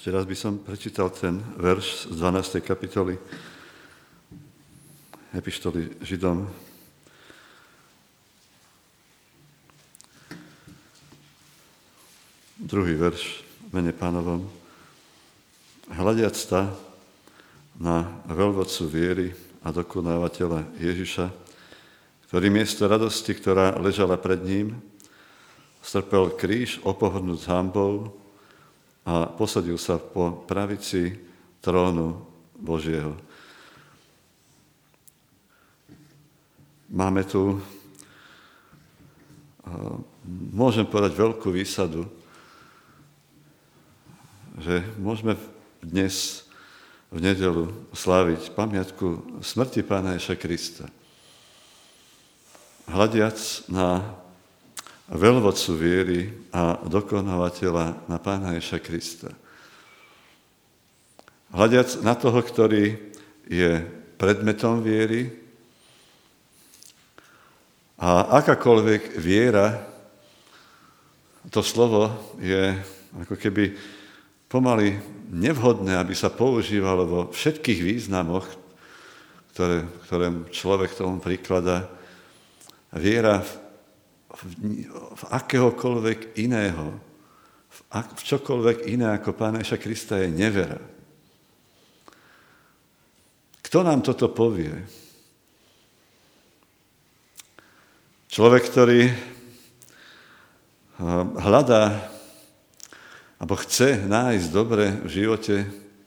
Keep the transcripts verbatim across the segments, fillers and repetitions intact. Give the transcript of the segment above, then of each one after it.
Ešte raz by som prečítal ten verš z dvanástej kapitoly epištoly Židom. Druhý verš v mene Pánovom. Hľadiac ta na veľvodcu viery a dokonávateľa Ježiša, ktorý miesto radosti, ktorá ležala pred ním, strpel kríž opohrnúť s hanbou a posadil sa po pravici trónu Božieho. Máme tu, môžem povedať, veľkú výsadu, že môžeme dnes v nedeľu sláviť pamiatku smrti Pána Ježiša Krista. Hľadiac na veľvodcu viery a dokonávateľa na Pána Ježiša Krista. Hľadiac na toho, ktorý je predmetom viery a akákoľvek viera, to slovo je ako keby pomaly nevhodné, aby sa používalo vo všetkých významoch, ktoré, ktoré človek tomu prikladá. Viera v, v, v akéhokoľvek iného, v, ak, v čokoľvek iné ako Pána Ježiša Krista je nevera. Kto nám toto povie? Človek, ktorý hľadá alebo chce nájsť dobre v živote,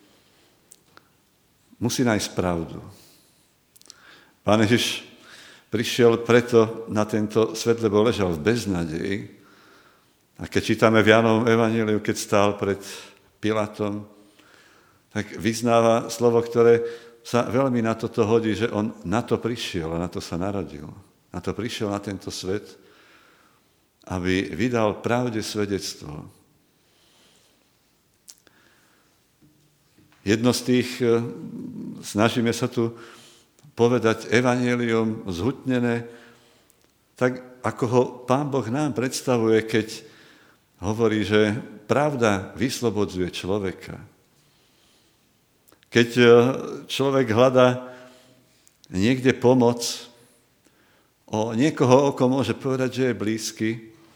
musí nájsť pravdu. Pán Ježiš prišiel preto na tento svet, lebo ležal v beznadeji. A keď čítame v Jánovom evanjeliu, keď stál pred Pilatom, tak vyznáva slovo, ktoré sa veľmi na toto hodí, že on na to prišiel a na to sa narodil. Na to prišiel na tento svet, aby vydal pravde svedectvo. Jedno z tých, snažíme sa tu povedať evanjelium zhutnené, tak ako ho Pán Boh nám predstavuje, keď hovorí, že pravda vyslobodzuje človeka. Keď človek hľadá niekde pomoc, o niekoho oko môže povedať, že je blízky.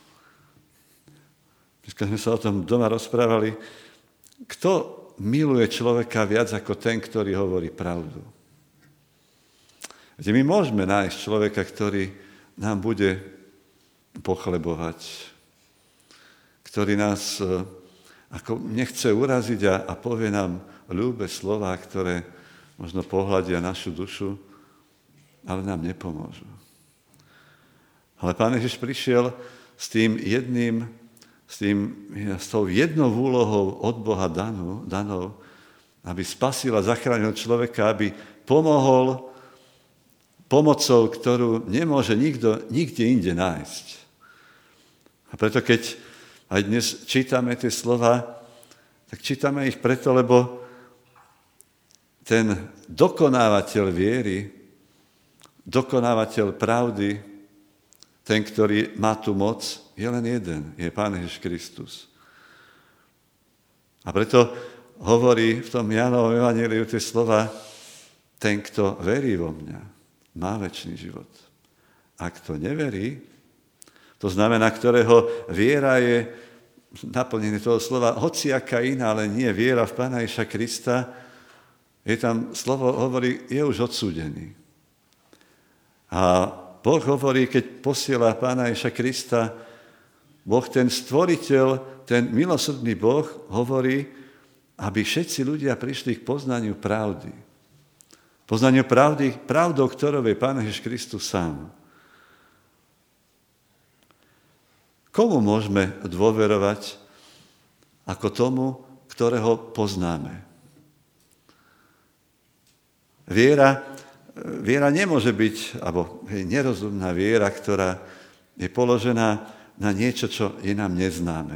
Dneska sme sa o tom doma rozprávali. Kto miluje človeka viac ako ten, ktorý hovorí pravdu? Že my môžeme nájsť človeka, ktorý nám bude pochlebovať, ktorý nás ako nechce uraziť a, a povie nám ľúbe slová, ktoré možno pohľadia našu dušu, ale nám nepomôžu. Ale Pán Ježiš prišiel s tým jedným, s, tým, s tou jednou úlohou od Boha danou, danou, aby spasil a zachránil človeka, aby pomohol pomocou, ktorú nemôže nikto nikde inde nájsť. A preto, keď aj dnes čítame tie slova, tak čítame ich preto, lebo ten dokonávateľ viery, dokonávateľ pravdy, ten, ktorý má tú moc, je len jeden, je Pán Ježiš Kristus. A preto hovorí v tom Jánovom evanjeliu tie slova, ten, kto verí vo mňa, má večný život. A kto neverí, to znamená, ktorého viera je naplnené toho slova, hociaká iná, ale nie viera v Pána Ježiša Krista, je tam slovo, hovorí, je už odsúdený. A Boh hovorí, keď posiela Pána Ježiša Krista, Boh, ten stvoriteľ, ten milosrdný Boh, hovorí, aby všetci ľudia prišli k poznaniu pravdy. Poznaniu pravdy, pravdou, ktorou je Pán Ježiš Kristus sám. Komu môžeme dôverovať ako tomu, ktorého poznáme? Viera Viera nemôže byť, alebo hej, nerozumná viera, ktorá je položená na niečo, čo je nám neznáme.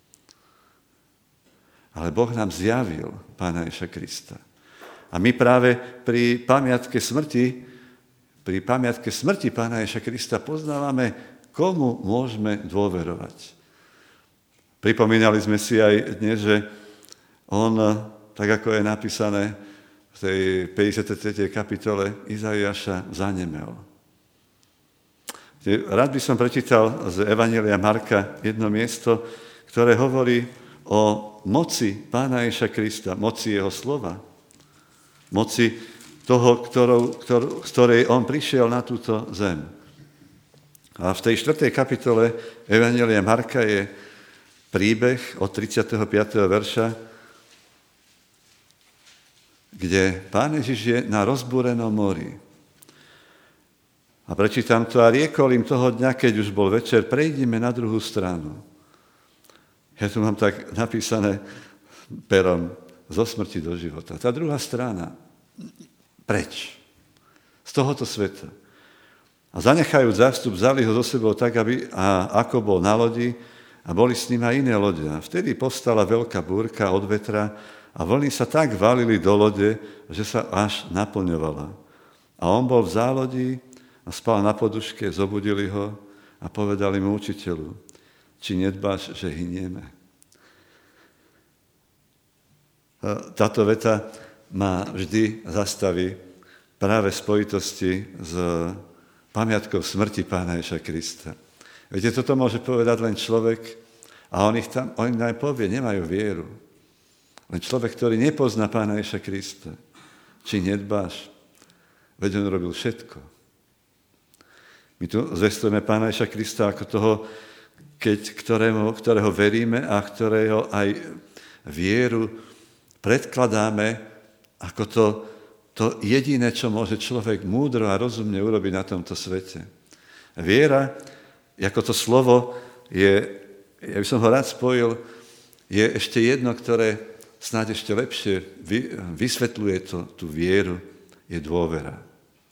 Ale Boh nám zjavil Pána Ježiša Krista. A my práve pri pamiatke smrti, pri pamiatke smrti Pána Ježiša Krista poznávame, komu môžeme dôverovať. Pripomínali sme si aj dnes, že on, tak ako je napísané v tej päťdesiatej tretej kapitole Izaiáša, zanemel. Rád by som prečítal z Evanjelia Marka jedno miesto, ktoré hovorí o moci Pána Ježiša Krista, moci jeho slova, moci toho, ktorou, ktor, z ktorej on prišiel na túto zem. A v tej štvrtej kapitole Evanjelia Marka je príbeh od tridsiateho piateho verša, kde Pán Ježiš je na rozbúrenom mori. A prečítam to: a riekol im toho dňa, keď už bol večer, prejdime na druhú stranu. Ja tu mám tak napísané perom zo smrti do života. Tá druhá strana, preč, z tohoto sveta. A zanechajúc zástup, vzali ho so sebou tak, aby, a ako bol na lodi, a boli s ním aj iné lode. A vtedy povstala veľká búrka od vetra a vlny sa tak valili do lode, že sa až naplňovala. A on bol v zálodi a spal na poduške, zobudili ho a povedali mu: učiteľu, či nedbáš, že hynieme? Táto veta ma vždy zastaví práve v spojitosti s pamiatkou smrti Pána Ježiša Krista. Viete, toto môže povedať len človek, a on ich tam, on im povie, nemajú vieru. Len človek, ktorý nepozná Pána Ježiša Krista. Či nedbáš? Veď on robil všetko. My tu zvestujeme Pána Ježiša Krista ako toho, keď, ktorému, ktorého veríme a ktorého aj vieru predkladáme ako to, to jediné, čo môže človek múdro a rozumne urobiť na tomto svete. Viera, ako to slovo, je, ja by som ho rád spojil, je ešte jedno, ktoré snáď ešte lepšie vysvetľuje to, tú vieru, je dôvera.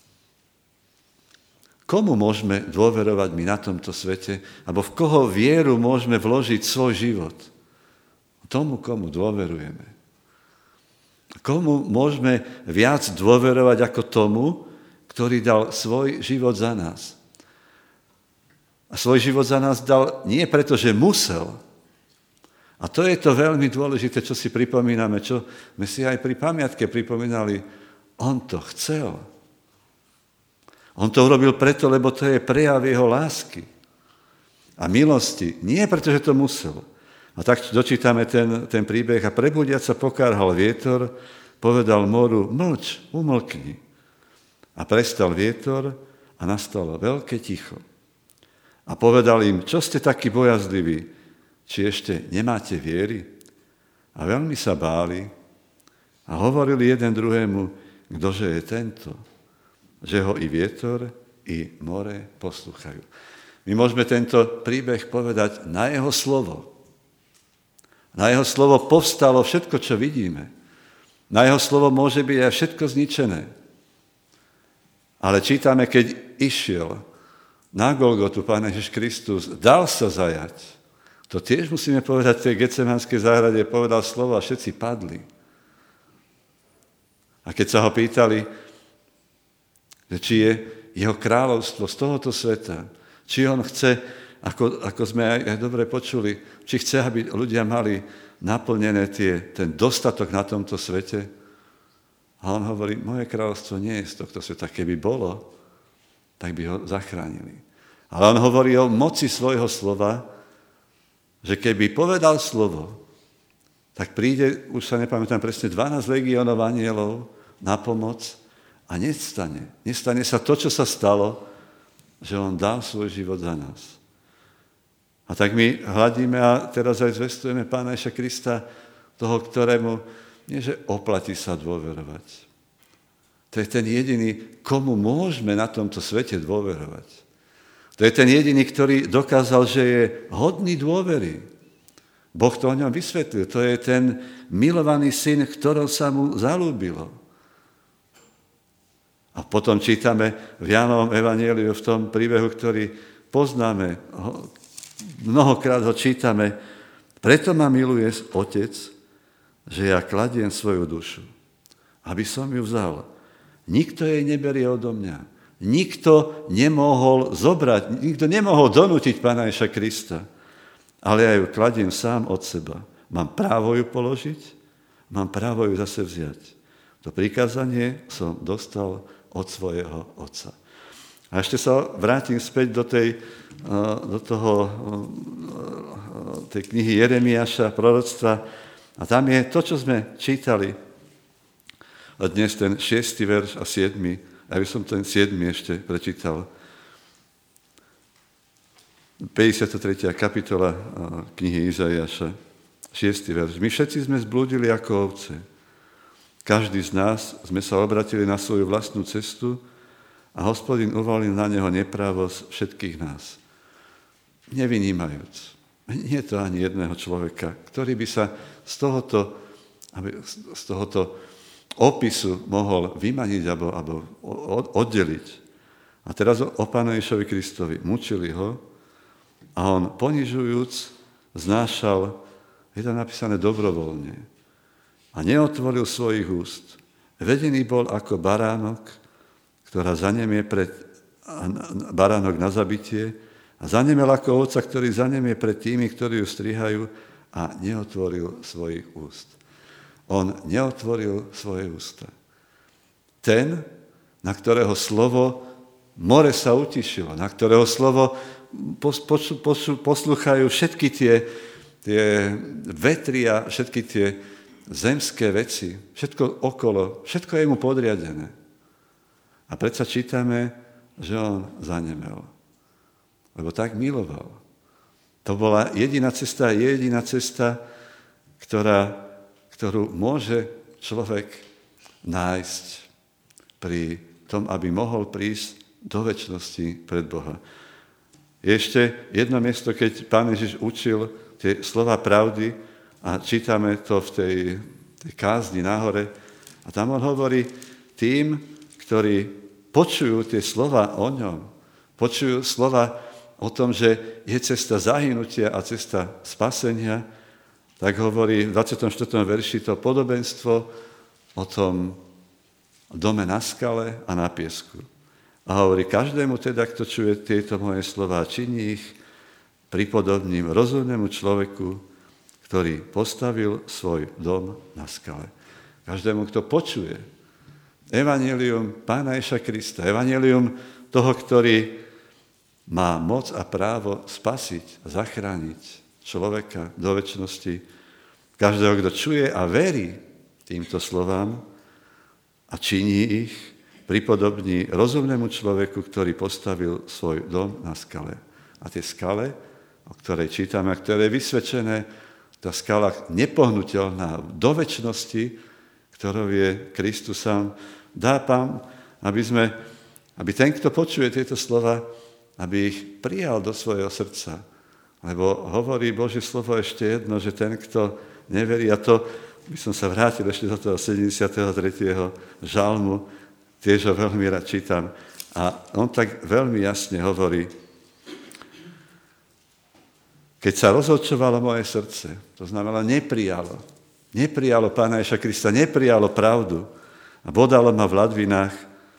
Komu môžeme dôverovať my na tomto svete? Alebo v koho vieru môžeme vložiť svoj život? Tomu, komu dôverujeme. Komu môžeme viac dôverovať ako tomu, ktorý dal svoj život za nás? A svoj život za nás dal nie preto, že musel. A to je to veľmi dôležité, čo si pripomíname, čo sme si aj pri pamiatke pripomínali. On to chcel. On to urobil preto, lebo to je prejav jeho lásky a milosti. Nie preto, že to musel. A tak dočítame ten, ten príbeh. A prebudiac sa pokárhal vietor, povedal moru: mlč, umlkni. A prestal vietor a nastalo veľké ticho. A povedal im: čo ste takí bojazliví? Či ešte nemáte viery? A veľmi sa báli a hovorili jeden druhému: kdože je tento? Že ho i vietor, i more poslúchajú. My môžeme tento príbeh povedať na jeho slovo. Na jeho slovo povstalo všetko, čo vidíme. Na jeho slovo môže byť aj všetko zničené. Ale čítame, keď išiel na Golgotu Pán Ježiš Kristus, dal sa zajať. To tiež musíme povedať v tej Getsemanskej záhrade, povedal slovo a všetci padli. A keď sa ho pýtali, že či je jeho kráľovstvo z tohoto sveta, či on chce, ako, ako sme aj, aj dobre počuli, či chce, aby ľudia mali naplnené tie, ten dostatok na tomto svete. A on hovorí: moje kráľovstvo nie je z tohto sveta. Keby bolo, tak by ho zachránili. Ale on hovorí o moci svojho slova, že keby povedal slovo, tak príde, už sa nepamätám presne, dvanásť legiónov anielov na pomoc. A nestane. Nestane sa to, čo sa stalo, že on dal svoj život za nás. A tak my hľadíme a teraz aj zvestujeme Pána Ježiša Krista, toho, ktorému nie, že oplatí sa dôverovať. To je ten jediný, komu môžeme na tomto svete dôverovať. To je ten jediný, ktorý dokázal, že je hodný dôvery. Boh to o ňom vysvetlil. To je ten milovaný syn, ktorého sa mu zalúbilo. A potom čítame v Jánovom evanjeliu, v tom príbehu, ktorý poznáme, mnohokrát ho čítame: preto ma miluje Otec, že ja kladiem svoju dušu, aby som ju vzal. Nikto jej neberie odo mňa. Nikto nemohol zobrať, nikto nemohol donútiť Pána Ježiša Krista, ale ja ju kladiem sám od seba. Mám právo ju položiť Mám právo ju zase vziať. To prikázanie som dostal od svojho otca. A ešte sa vrátim späť do, tej, do toho, tej knihy Jeremiáša, proroctva. A tam je to, čo sme čítali. A dnes ten šiestý verš a siedmy. Ja by som ten siedmy ešte prečítal. päťdesiata tretia kapitola knihy Izaiáša, šiestý verš. My všetci sme zblúdili ako ovce. Každý z nás sme sa obratili na svoju vlastnú cestu a Hospodin uvalil na neho neprávosť všetkých nás. Nevynímajúc. Nie je to ani jedného človeka, ktorý by sa z tohoto, z tohoto opisu mohol vymaniť alebo, alebo oddeliť. A teraz o Pánu Ježišovi Kristovi mučili ho, a on ponižujúc znášal, je tam napísané dobrovoľne, a neotvoril svojich úst. Vedený bol ako baránok, ktorá zanemie pred, baránok na zabitie, a zanemel ako ovca, ktorý zanemie pred tými, ktorí ju strihajú, a neotvoril svojich úst. On neotvoril svoje ústa. Ten, na ktorého slovo more sa utišilo, na ktorého slovo poslúchajú všetky tie, tie vetry a všetky tie zemské veci, všetko okolo, všetko je mu podriadené. A predsa čítame, že on zanemel. Lebo tak miloval. To bola jediná cesta, jediná cesta, ktorá, ktorú môže človek nájsť pri tom, aby mohol prísť do večnosti pred Boha. Je ešte jedno miesto, keď Pán Ježiš učil tie slova pravdy a čítame to v tej, tej kázni nahore. A tam on hovorí tým, ktorí počujú tie slova o ňom, počujú slova o tom, že je cesta zahynutia a cesta spasenia, tak hovorí v dvadsiatom štvrtom verši to podobenstvo o tom dome na skale a na piesku. A hovorí, každému teda, kto čuje tieto moje slová, činí ich, pripodobním rozumnému človeku, ktorý postavil svoj dom na skale. Každému, kto počuje evanjelium Pána Ježiša Krista, evanjelium toho, ktorý má moc a právo spasiť, zachrániť človeka do večnosti. Každého, kto čuje a verí týmto slovám a činí ich, pripodobní rozumnému človeku, ktorý postavil svoj dom na skale. A tie skale, o ktorej čítame, a ktoré je vysvedčené, tá skala nepohnutelná do večnosti, ktorou je Kristus sám, dá Pán, aby, sme, aby ten, kto počuje tieto slova, aby ich prijal do svojho srdca. Lebo hovorí Božie slovo ešte jedno, že ten, kto neverí, a to by som sa vrátil ešte do toho sedemdesiateho tretieho žalmu, tiež ho veľmi rád čítam. A on tak veľmi jasne hovorí, keď sa rozhodčovalo moje srdce, to znamená neprijalo, neprijalo Pána Ježiša Krista, neprijalo pravdu a bodalo ma v ladvinách,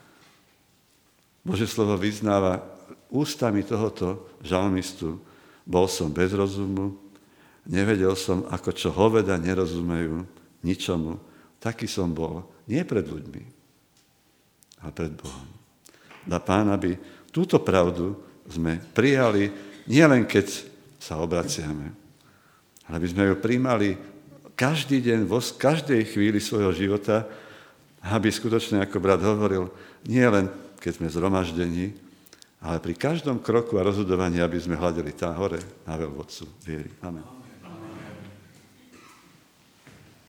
Božie slovo vyznáva ústami tohoto žalmistu, bol som bez rozumu, nevedel som, ako čo hoveda nerozumejú ničomu. Taký som bol, nie pred ľuďmi, a pred Bohom. Dá Pán, aby túto pravdu sme prijali, nielen keď sa obraciame, ale aby sme ju prijímali každý deň, vo každej chvíli svojho života, aby skutočne, ako brat hovoril, nie len keď sme zhromaždení, ale pri každom kroku a rozhodovaní, aby sme hľadeli tá hore na veľvodcu viery. Amen.